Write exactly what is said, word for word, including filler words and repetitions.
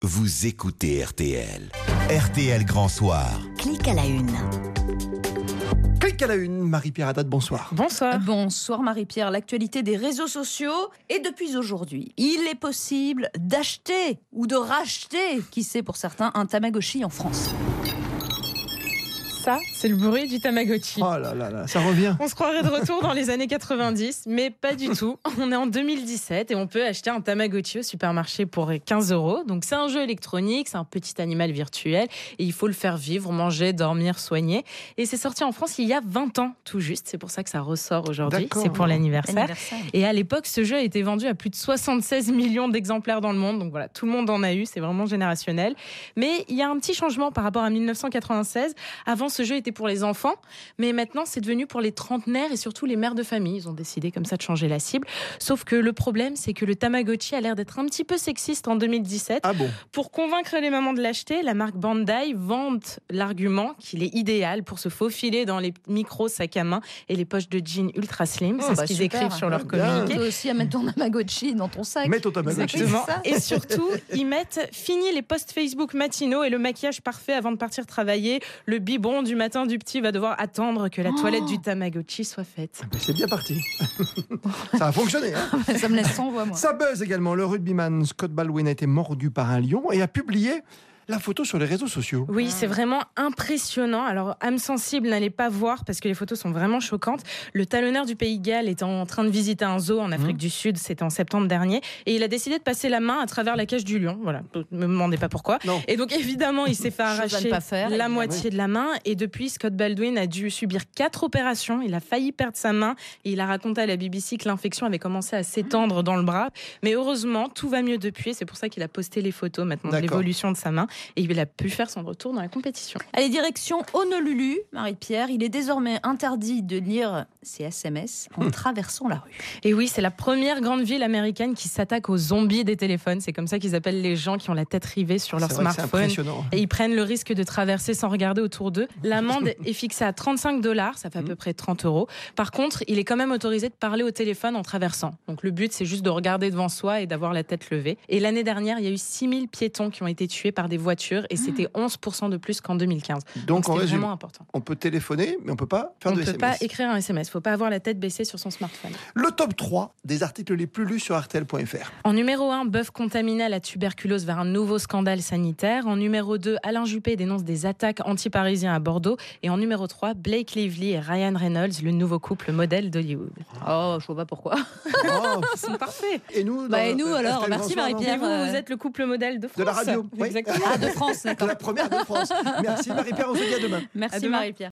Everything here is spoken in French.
Vous écoutez R T L. R T L Grand Soir. Clique à la une. Clique à la une, Marie-Pierre Haddad, bonsoir. Bonsoir. Bonsoir Marie-Pierre, l'actualité des réseaux sociaux. Et depuis aujourd'hui, il est possible d'acheter ou de racheter, qui sait pour certains, un Tamagotchi en France. Ça, c'est le bruit du Tamagotchi. Oh là là là, ça revient. On se croirait de retour dans les années quatre-vingt-dix, mais pas du tout. On est en deux mille dix-sept et on peut acheter un Tamagotchi au supermarché pour quinze euros. Donc c'est un jeu électronique, c'est un petit animal virtuel et il faut le faire vivre, manger, dormir, soigner. Et c'est sorti en France il y a vingt ans tout juste. C'est pour ça que ça ressort aujourd'hui. D'accord. C'est pour l'anniversaire. Anniversaire. Et à l'époque, ce jeu a été vendu à plus de soixante-seize millions d'exemplaires dans le monde. Donc voilà, tout le monde en a eu. C'est vraiment générationnel. Mais il y a un petit changement par rapport à mille neuf cent quatre-vingt-seize. Avant, ce jeu était pour les enfants, mais maintenant c'est devenu pour les trentenaires et surtout les mères de famille. Ils ont décidé comme ça de changer la cible. Sauf que le problème, c'est que le Tamagotchi a l'air d'être un petit peu sexiste en deux mille dix-sept. Ah bon? Pour convaincre les mamans de l'acheter, la marque Bandai vante l'argument qu'il est idéal pour se faufiler dans les micros sacs à main et les poches de jeans ultra slim. Oh, c'est bah ce qu'ils super. écrivent sur leur Ah, bien. communiqué. Tu peux aussi à mettre ton Tamagotchi dans ton sac. Mets ton Tamagotchi. Exactement. C'est ça. Et surtout, ils mettent fini les posts Facebook matinaux et le maquillage parfait avant de partir travailler. Le biberon du matin du petit va devoir attendre que la Oh. toilette du Tamagotchi soit faite. Mais c'est bien parti. Ça a fonctionné. Hein. Ça me laisse sans voix, moi. Ça buzz également. Le rugbyman Scott Baldwin a été mordu par un lion et a publié la photo sur les réseaux sociaux. Oui, c'est vraiment impressionnant. Alors, âme sensible, n'allez pas voir parce que les photos sont vraiment choquantes. Le talonneur du Pays de Galles était en train de visiter un zoo en Afrique Mmh. du Sud, c'était en septembre dernier, et il a décidé de passer la main à travers la cage du lion. Voilà, ne me demandez pas pourquoi. Non. Et donc, évidemment, il s'est fait Chose à ne arracher pas faire, la évidemment. moitié de la main. Et depuis, Scott Baldwin a dû subir quatre opérations. Il a failli perdre sa main. Et il a raconté à la B B C que l'infection avait commencé à s'étendre dans le bras. Mais heureusement, tout va mieux depuis. C'est pour ça qu'il a posté les photos maintenant de D'accord. l'évolution de sa main. Et il a pu faire son retour dans la compétition. Allez, direction Honolulu, Marie-Pierre. Il est désormais interdit de lire ses S M S en traversant la rue. Et oui, c'est la première grande ville américaine qui s'attaque aux zombies des téléphones. C'est comme ça qu'ils appellent les gens qui ont la tête rivée sur leur C'est vrai que c'est smartphone. impressionnant. Et ils prennent le risque de traverser sans regarder autour d'eux. L'amende est fixée à trente-cinq dollars, ça fait à peu près trente euros. Par contre, il est quand même autorisé de parler au téléphone en traversant. Donc le but, c'est juste de regarder devant soi et d'avoir la tête levée. Et l'année dernière, il y a eu six mille piétons qui ont été tués par des voitures et c'était onze pour cent de plus qu'en deux mille quinze. Donc, Donc en c'était résumé, vraiment important. on peut téléphoner, mais on peut pas faire On de ne peut S M S. pas écrire un S M S, il ne faut pas avoir la tête baissée sur son smartphone. Le top trois des articles les plus lus sur R T L point F R. En numéro un, bœuf contaminé à la tuberculose vers un nouveau scandale sanitaire. En numéro deux, Alain Juppé dénonce des attaques anti-parisiens à Bordeaux. Et en numéro trois, Blake Lively et Ryan Reynolds, le nouveau couple modèle d'Hollywood. Oh, je vois pas pourquoi. Oh, Ils sont parfaits. et nous, Bah, dans et nous, R T L alors, Grand merci, Soir, non Marie-Pierre. Et vous, euh, vous êtes le couple modèle de France. De la radio. Oui. Exactement. Ah, de France, De d'accord. la première de France. Merci Marie-Pierre, on se dit à demain. Merci À demain. Marie-Pierre.